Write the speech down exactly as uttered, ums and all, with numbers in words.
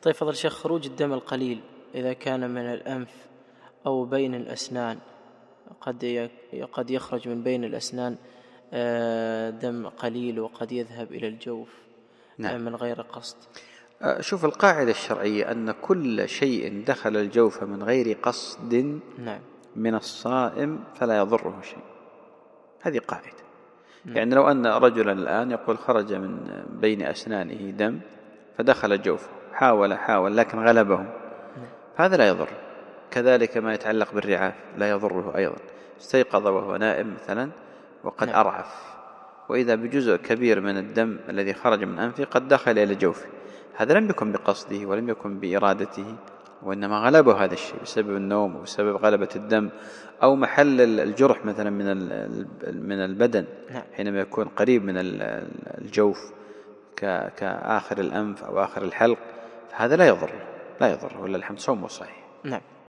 طيب فضل الشيخ، خروج الدم القليل إذا كان من الأنف أو بين الأسنان، قد قد يخرج من بين الأسنان دم قليل وقد يذهب إلى الجوف. نعم. من غير قصد. شوف القاعدة الشرعية أن كل شيء دخل الجوف من غير قصد نعم. من الصائم فلا يضره شيء. هذه قاعدة. نعم. يعني لو أن رجلا الآن يقول خرج من بين أسنانه دم فدخل الجوف، حاول حاول لكن غلبه، نعم. هذا لا يضر. كذلك ما يتعلق بالرعاف لا يضره أيضا. استيقظ وهو نائم مثلا وقد نعم. أرعف، وإذا بجزء كبير من الدم الذي خرج من أنفه قد دخل إلى جوفه، هذا لم يكن بقصده ولم يكن بإرادته، وإنما غلبه هذا الشيء بسبب النوم وبسبب غلبة الدم، أو محل الجرح مثلا من من البدن حينما يكون قريب من الجوف كآخر الأنف أو آخر الحلق، فهذا لا يضر لا يضر ولا الحمد صومه صحيح. نعم.